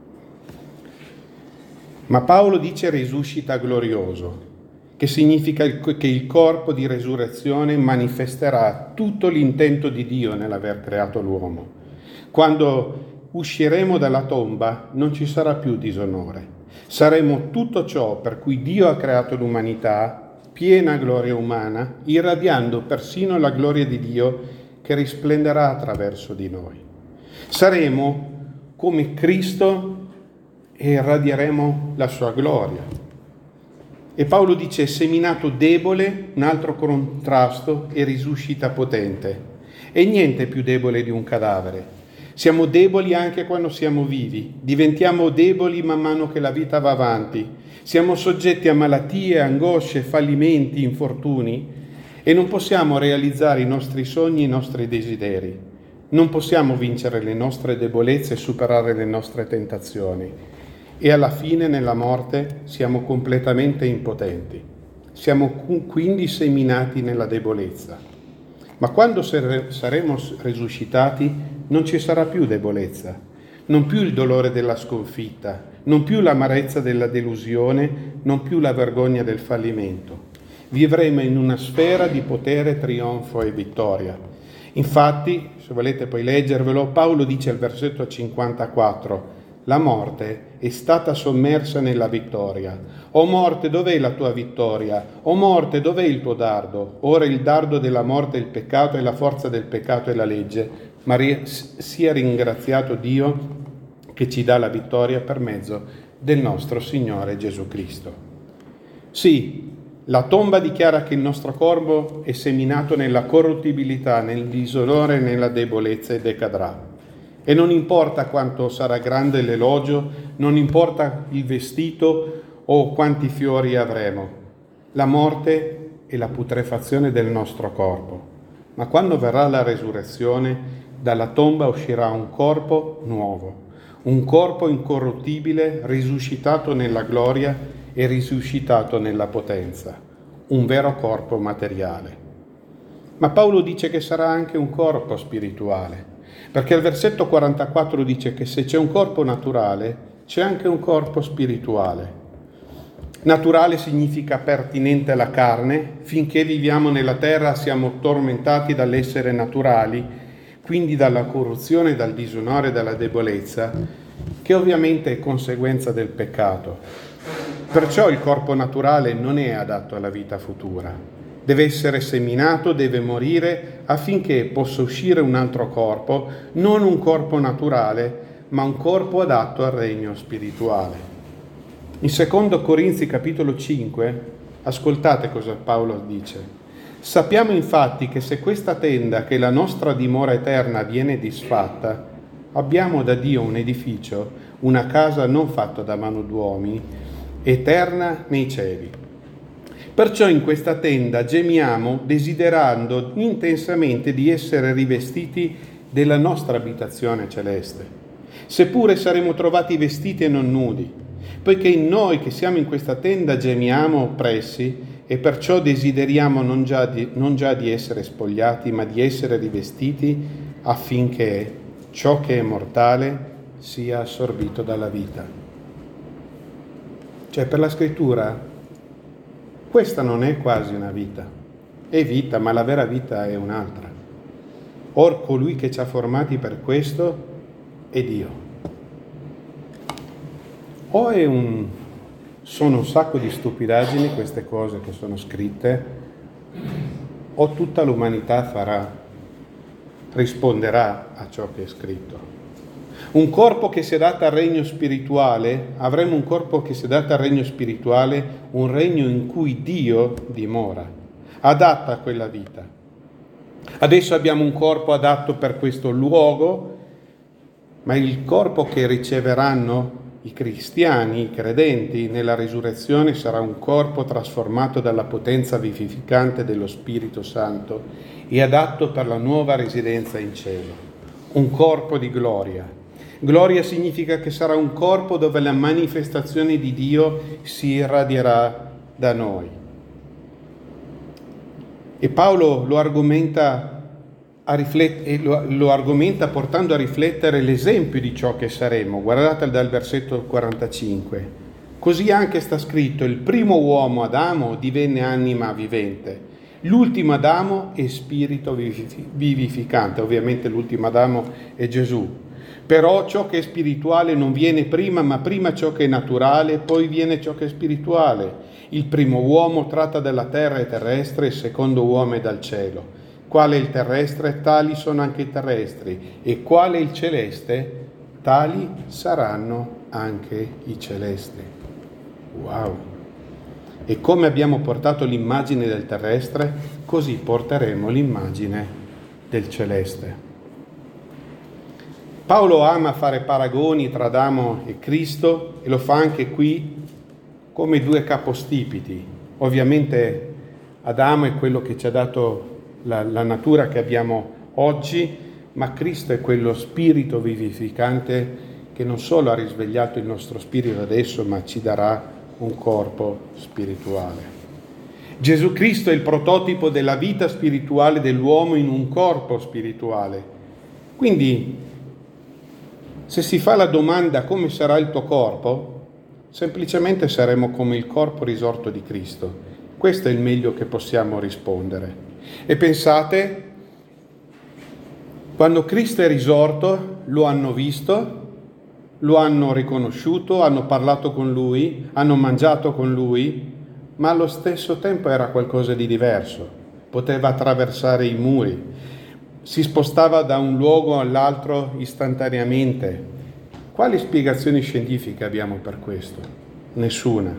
Ma Paolo dice risuscita glorioso, che significa che il corpo di resurrezione manifesterà tutto l'intento di Dio nell'aver creato l'uomo. Quando usciremo dalla tomba non ci sarà più disonore. Saremo tutto ciò per cui Dio ha creato l'umanità, piena gloria umana, irradiando persino la gloria di Dio che risplenderà attraverso di noi. Saremo come Cristo e irradieremo la sua gloria. E Paolo dice: seminato debole, un altro contrasto, e risuscita potente. E niente più debole di un cadavere. Siamo deboli anche quando siamo vivi, diventiamo deboli man mano che la vita va avanti, siamo soggetti a malattie, angosce, fallimenti, infortuni e non possiamo realizzare i nostri sogni e i nostri desideri, non possiamo vincere le nostre debolezze e superare le nostre tentazioni e alla fine nella morte siamo completamente impotenti, siamo quindi seminati nella debolezza. Ma quando saremo risuscitati non ci sarà più debolezza, non più il dolore della sconfitta, non più l'amarezza della delusione, non più la vergogna del fallimento. Vivremo in una sfera di potere, trionfo e vittoria. Infatti, se volete poi leggervelo, Paolo dice al versetto cinquantaquattro: la morte è stata sommersa nella vittoria. O morte, dov'è la tua vittoria? O morte, dov'è il tuo dardo? Ora il dardo della morte è il peccato e la forza del peccato è la legge, ma sia ringraziato Dio che ci dà la vittoria per mezzo del nostro Signore Gesù Cristo. Sì, La tomba dichiara che il nostro corpo è seminato nella corruttibilità, nel disonore, nella debolezza e decadrà. E non importa quanto sarà grande l'elogio, non importa il vestito o quanti fiori avremo. La morte è la putrefazione del nostro corpo. Ma quando verrà la resurrezione, dalla tomba uscirà un corpo nuovo, un corpo incorruttibile, risuscitato nella gloria e risuscitato nella potenza, un vero corpo materiale. Ma Paolo dice che sarà anche un corpo spirituale, perché il versetto quarantaquattro dice che se c'è un corpo naturale, c'è anche un corpo spirituale. Naturale significa pertinente alla carne, finché viviamo nella terra siamo tormentati dall'essere naturali, quindi dalla corruzione, dal disonore, dalla debolezza, che ovviamente è conseguenza del peccato. Perciò il corpo naturale non è adatto alla vita futura. Deve essere seminato, deve morire affinché possa uscire un altro corpo, non un corpo naturale, ma un corpo adatto al regno spirituale. In secondo Corinzi capitolo cinque, ascoltate cosa Paolo dice. Sappiamo infatti che se questa tenda, che è la nostra dimora eterna, viene disfatta, abbiamo da Dio un edificio, una casa non fatta da mano d'uomini, eterna nei cieli. Perciò in questa tenda gemiamo desiderando intensamente di essere rivestiti della nostra abitazione celeste, seppure saremo trovati vestiti e non nudi, poiché in noi che siamo in questa tenda gemiamo oppressi e perciò desideriamo non già di, non già di essere spogliati, ma di essere rivestiti affinché ciò che è mortale sia assorbito dalla vita. Cioè, per la scrittura, questa non è quasi una vita. È vita, ma la vera vita è un'altra. Or colui che ci ha formati per questo è Dio. O è un... sono un sacco di stupidaggini queste cose che sono scritte, o tutta l'umanità farà, risponderà a ciò che è scritto. Un corpo che si adatta al regno spirituale, avremo un corpo che si adatta al regno spirituale, un regno in cui Dio dimora, adatta a quella vita. Adesso abbiamo un corpo adatto per questo luogo, ma il corpo che riceveranno i cristiani, i credenti, nella risurrezione sarà un corpo trasformato dalla potenza vivificante dello Spirito Santo e adatto per la nuova residenza in cielo. Un corpo di gloria. Gloria significa che sarà un corpo dove la manifestazione di Dio si irradierà da noi. E Paolo lo argomenta, a riflet- lo, lo argomenta portando a riflettere l'esempio di ciò che saremo. Guardate dal versetto quarantacinque. Così anche sta scritto: il primo uomo, Adamo, divenne anima vivente. L'ultimo Adamo è spirito vivificante. Ovviamente l'ultimo Adamo è Gesù. Però ciò che è spirituale non viene prima, ma prima ciò che è naturale, poi viene ciò che è spirituale. Il primo uomo tratta dalla terra è terrestre, il secondo uomo è dal cielo. Quale è il terrestre, tali sono anche i terrestri, e quale è il celeste, tali saranno anche i celesti. Wow! E come abbiamo portato l'immagine del terrestre, così porteremo l'immagine del celeste. Paolo ama fare paragoni tra Adamo e Cristo e lo fa anche qui come due capostipiti. Ovviamente Adamo è quello che ci ha dato la, la natura che abbiamo oggi, ma Cristo è quello spirito vivificante che non solo ha risvegliato il nostro spirito adesso, ma ci darà un corpo spirituale. Gesù Cristo è il prototipo della vita spirituale dell'uomo in un corpo spirituale. Quindi, se si fa la domanda come sarà il tuo corpo, semplicemente saremo come il corpo risorto di Cristo. Questo è il meglio che possiamo rispondere. E pensate, quando Cristo è risorto, lo hanno visto, lo hanno riconosciuto, hanno parlato con Lui, hanno mangiato con Lui, ma allo stesso tempo era qualcosa di diverso. Poteva attraversare i muri. Si spostava da un luogo all'altro istantaneamente. Quali spiegazioni scientifiche abbiamo per questo? Nessuna.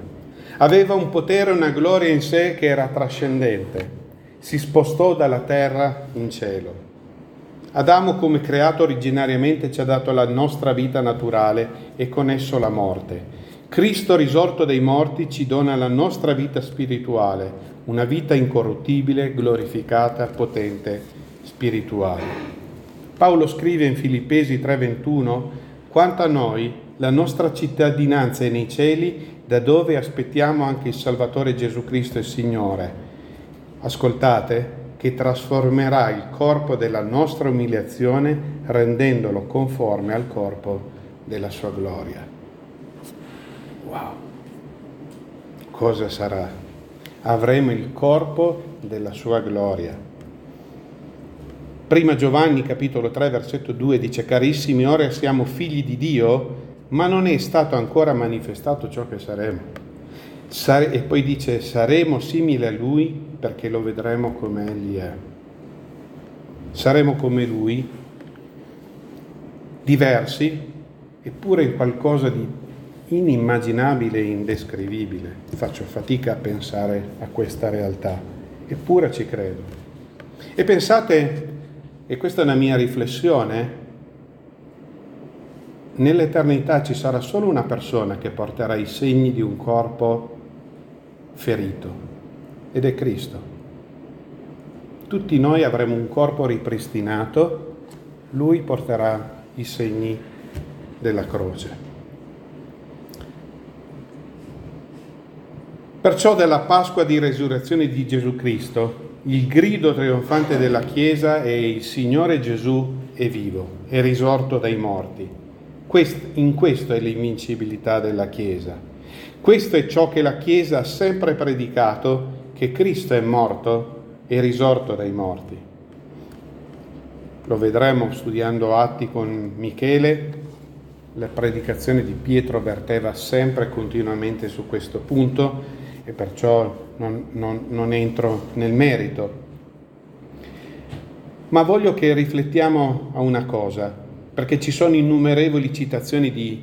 Aveva un potere e una gloria in sé che era trascendente. Si spostò dalla terra in cielo. Adamo, come creato originariamente, ci ha dato la nostra vita naturale e con esso la morte. Cristo, risorto dai morti, ci dona la nostra vita spirituale, una vita incorruttibile, glorificata, potente, spirituale. Paolo scrive in Filippesi tre ventuno: quanto a noi, la nostra cittadinanza è nei cieli, da dove aspettiamo anche il Salvatore Gesù Cristo il Signore. Ascoltate, che trasformerà il corpo della nostra umiliazione rendendolo conforme al corpo della sua gloria. Wow! Cosa sarà? Avremo il corpo della sua gloria. Prima Giovanni, capitolo tre, versetto due, dice: carissimi, ora siamo figli di Dio, ma non è stato ancora manifestato ciò che saremo. Sare- e poi dice: saremo simili a Lui perché lo vedremo come Egli è. Saremo come Lui, diversi, eppure in qualcosa di inimmaginabile e indescrivibile. Faccio fatica a pensare a questa realtà, eppure ci credo. E pensate, e questa è una mia riflessione, nell'eternità ci sarà solo una persona che porterà i segni di un corpo ferito, ed è Cristo. Tutti noi avremo un corpo ripristinato, Lui porterà i segni della croce. Perciò della Pasqua di Resurrezione di Gesù Cristo, il grido trionfante della Chiesa è: il Signore Gesù è vivo, è risorto dai morti. Quest, in questo è l'invincibilità della Chiesa. Questo è ciò che la Chiesa ha sempre predicato, che Cristo è morto e risorto dai morti. Lo vedremo studiando Atti con Michele. La predicazione di Pietro verteva sempre e continuamente su questo punto e perciò non, non, non entro nel merito. Ma voglio che riflettiamo a una cosa, perché ci sono innumerevoli citazioni di,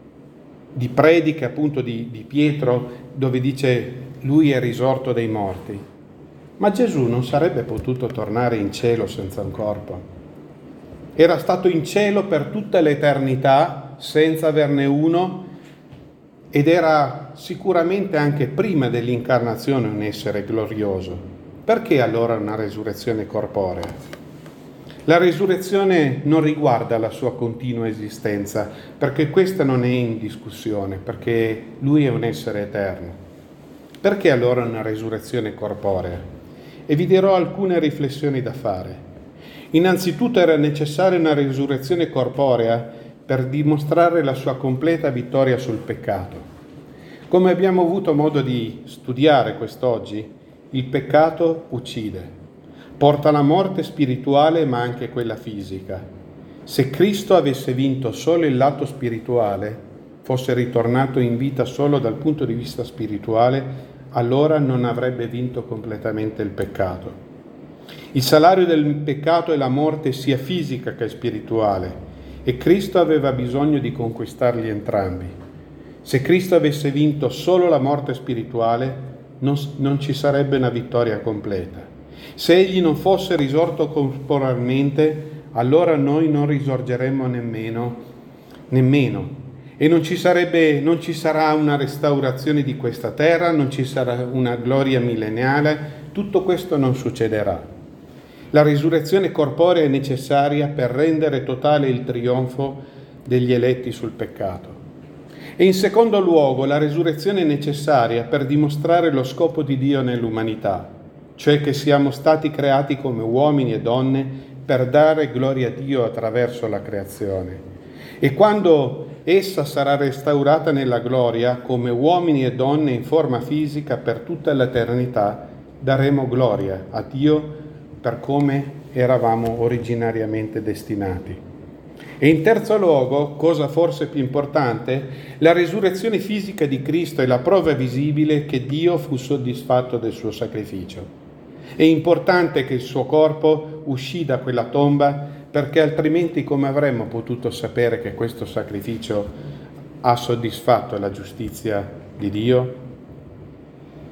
di prediche appunto di, di Pietro dove dice: lui è risorto dai morti. Ma Gesù non sarebbe potuto tornare in cielo senza un corpo. Era stato in cielo per tutta l'eternità senza averne uno ed era sicuramente anche prima dell'incarnazione un essere glorioso. Perché allora una resurrezione corporea? La resurrezione non riguarda la sua continua esistenza, perché questa non è in discussione, perché lui è un essere eterno. Perché allora una resurrezione corporea? E vi darò alcune riflessioni da fare. Innanzitutto era necessaria una resurrezione corporea per dimostrare la sua completa vittoria sul peccato. Come abbiamo avuto modo di studiare quest'oggi, il peccato uccide, porta alla morte spirituale ma anche quella fisica. Se Cristo avesse vinto solo il lato spirituale, fosse ritornato in vita solo dal punto di vista spirituale, allora non avrebbe vinto completamente il peccato. Il salario del peccato è la morte sia fisica che spirituale e Cristo aveva bisogno di conquistarli entrambi. Se Cristo avesse vinto solo la morte spirituale, non, non ci sarebbe una vittoria completa. Se Egli non fosse risorto corporalmente, allora noi non risorgeremmo nemmeno, nemmeno. E non ci sarebbe, non ci sarà una restaurazione di questa terra, non ci sarà una gloria millenniale, tutto questo non succederà. La risurrezione corporea è necessaria per rendere totale il trionfo degli eletti sul peccato. E in secondo luogo, la risurrezione è necessaria per dimostrare lo scopo di Dio nell'umanità, cioè che siamo stati creati come uomini e donne per dare gloria a Dio attraverso la creazione. E quando essa sarà restaurata nella gloria, come uomini e donne in forma fisica per tutta l'eternità, daremo gloria a Dio per come eravamo originariamente destinati. E in terzo luogo, cosa forse più importante, la risurrezione fisica di Cristo è la prova visibile che Dio fu soddisfatto del suo sacrificio. È importante che il suo corpo uscì da quella tomba, perché altrimenti come avremmo potuto sapere che questo sacrificio ha soddisfatto la giustizia di Dio?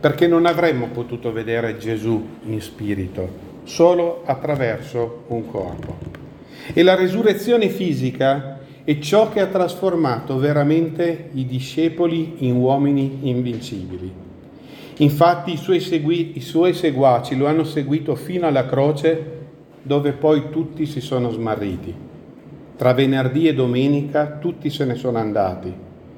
perché non avremmo potuto vedere Gesù in spirito, solo attraverso un corpo. E la risurrezione fisica è ciò che ha trasformato veramente i discepoli in uomini invincibili. Infatti i suoi, segui- i suoi seguaci lo hanno seguito fino alla croce, dove poi tutti si sono smarriti. Tra venerdì e domenica tutti se ne sono andati.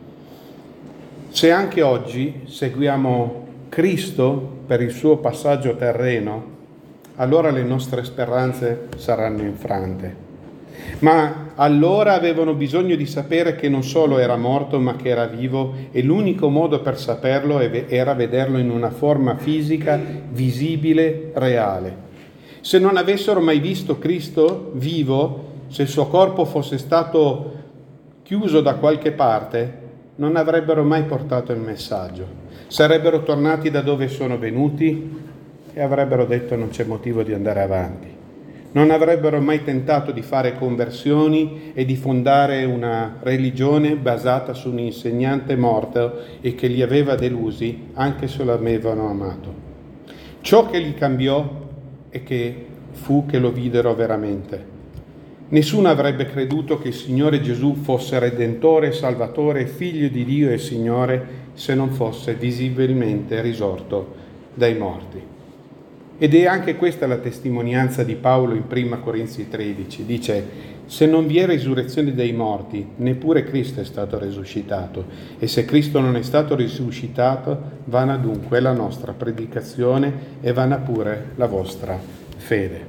Se anche oggi seguiamo Cristo per il suo passaggio terreno, allora le nostre speranze saranno infrante. Ma allora avevano bisogno di sapere che non solo era morto, ma che era vivo, e l'unico modo per saperlo era vederlo in una forma fisica, visibile, reale. Se non avessero mai visto Cristo vivo, se il suo corpo fosse stato chiuso da qualche parte, non avrebbero mai portato il messaggio. Sarebbero tornati da dove sono venuti e avrebbero detto non c'è motivo di andare avanti. Non avrebbero mai tentato di fare conversioni e di fondare una religione basata su un insegnante morto e che li aveva delusi anche se lo avevano amato. Ciò che li cambiò è che fu che lo videro veramente. Nessuno avrebbe creduto che il Signore Gesù fosse Redentore, Salvatore, Figlio di Dio e Signore se non fosse visibilmente risorto dai morti. Ed è anche questa la testimonianza di Paolo in prima Corinzi tredici. Dice: se non vi è risurrezione dei morti, neppure Cristo è stato risuscitato. E se Cristo non è stato risuscitato, vana dunque la nostra predicazione e vana pure la vostra fede.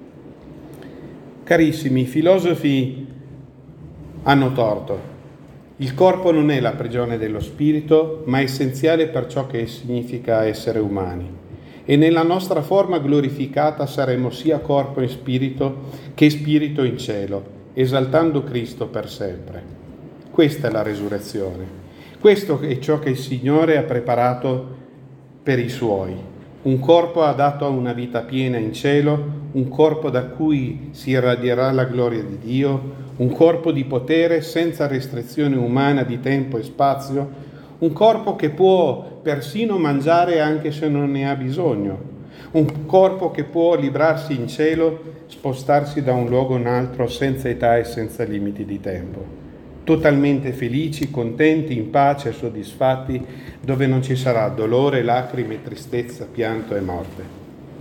Carissimi, i filosofi hanno torto. Il corpo non è la prigione dello spirito, ma è essenziale per ciò che significa essere umani. E nella nostra forma glorificata saremo sia corpo in spirito che spirito in cielo, esaltando Cristo per sempre. Questa è la resurrezione. Questo è ciò che il Signore ha preparato per i Suoi. Un corpo adatto a una vita piena in cielo, un corpo da cui si irradierà la gloria di Dio, un corpo di potere senza restrizione umana di tempo e spazio, un corpo che può persino mangiare anche se non ne ha bisogno, un corpo che può librarsi in cielo, spostarsi da un luogo a un altro senza età e senza limiti di tempo. Totalmente felici, contenti, in pace, soddisfatti, dove non ci sarà dolore, lacrime, tristezza, pianto e morte.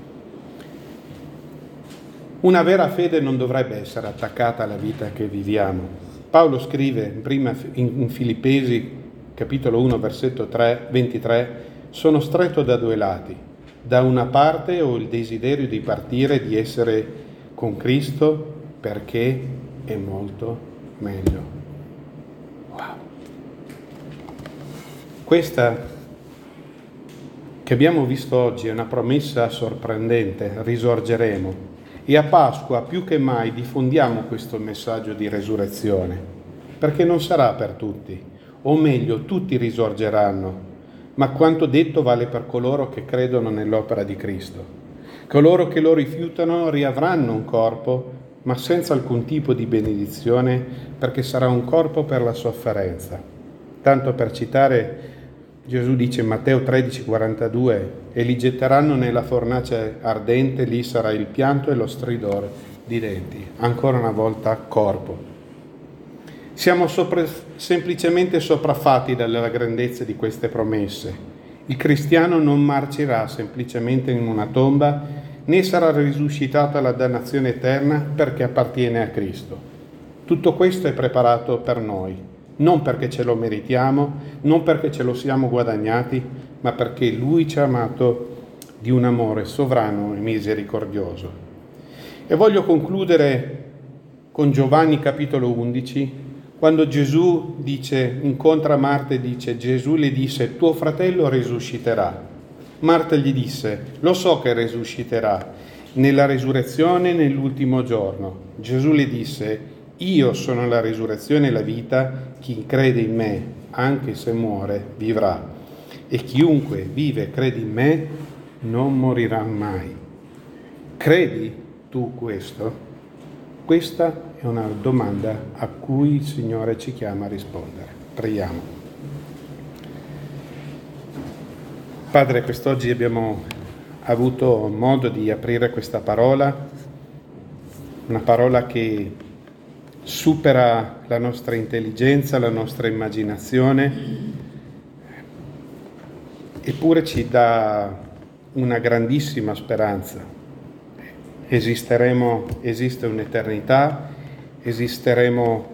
Una vera fede non dovrebbe essere attaccata alla vita che viviamo. Paolo scrive prima in Filippesi, capitolo uno, versetto tre, ventitré, sono stretto da due lati. Da una parte ho il desiderio di partire, di essere con Cristo, perché è molto meglio. Wow. Questa che abbiamo visto oggi è una promessa sorprendente, risorgeremo. E a Pasqua più che mai diffondiamo questo messaggio di resurrezione, perché non sarà per tutti, o meglio, tutti risorgeranno, ma quanto detto vale per coloro che credono nell'opera di Cristo. Coloro che lo rifiutano riavranno un corpo, ma senza alcun tipo di benedizione, perché sarà un corpo per la sofferenza. Tanto per citare, Gesù dice in Matteo tredici quarantadue: e li getteranno nella fornace ardente, lì sarà il pianto e lo stridore di denti. Ancora una volta corpo. Siamo sopra, semplicemente sopraffatti dalla grandezza di queste promesse. Il cristiano non marcerà semplicemente in una tomba, né sarà risuscitato alla dannazione eterna perché appartiene a Cristo. Tutto questo è preparato per noi. Non perché ce lo meritiamo, non perché ce lo siamo guadagnati, ma perché Lui ci ha amato di un amore sovrano e misericordioso. E voglio concludere con Giovanni capitolo undici, quando Gesù dice, incontra Marta e dice, Gesù le disse, tuo fratello risusciterà. Marta gli disse, lo so che risusciterà nella resurrezione nell'ultimo giorno. Gesù le disse, io sono la risurrezione e la vita, chi crede in me, anche se muore, vivrà. E chiunque vive e crede in me, non morirà mai. Credi tu questo? Questa è una domanda a cui il Signore ci chiama a rispondere. Preghiamo. Padre, quest'oggi abbiamo avuto modo di aprire questa parola, una parola che supera la nostra intelligenza, la nostra immaginazione, eppure ci dà una grandissima speranza. Esisteremo, esiste un'eternità, esisteremo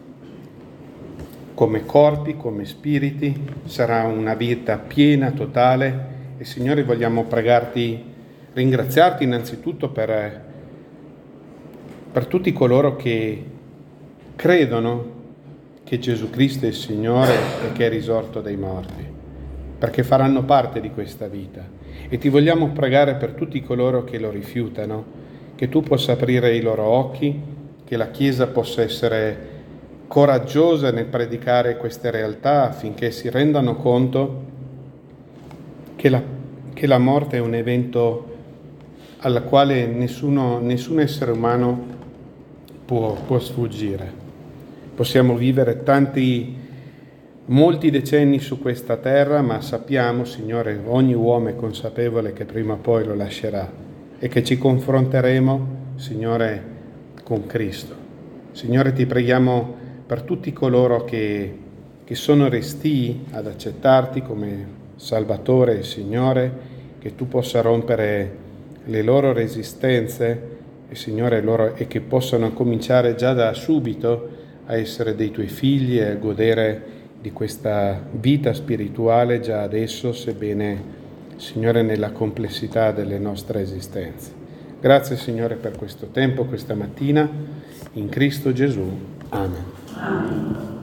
come corpi, come spiriti, sarà una vita piena, totale, e Signore vogliamo pregarti, ringraziarti innanzitutto per, per tutti coloro che credono che Gesù Cristo è il Signore e che è risorto dai morti, perché faranno parte di questa vita. E ti vogliamo pregare per tutti coloro che lo rifiutano, che tu possa aprire i loro occhi, che la Chiesa possa essere coraggiosa nel predicare queste realtà affinché si rendano conto che la, che la morte è un evento al quale nessuno, nessun essere umano può, può sfuggire. Possiamo vivere tanti, molti decenni su questa terra, ma sappiamo, Signore, ogni uomo è consapevole che prima o poi lo lascerà e che ci confronteremo, Signore, con Cristo. Signore, ti preghiamo per tutti coloro che, che sono restii ad accettarti come Salvatore e Signore, che tu possa rompere le loro resistenze e, Signore, loro, e che possano cominciare già da subito a essere dei tuoi figli e a godere di questa vita spirituale già adesso, sebbene, Signore, nella complessità delle nostre esistenze. Grazie, Signore, per questo tempo, questa mattina, in Cristo Gesù. Amen. Amen.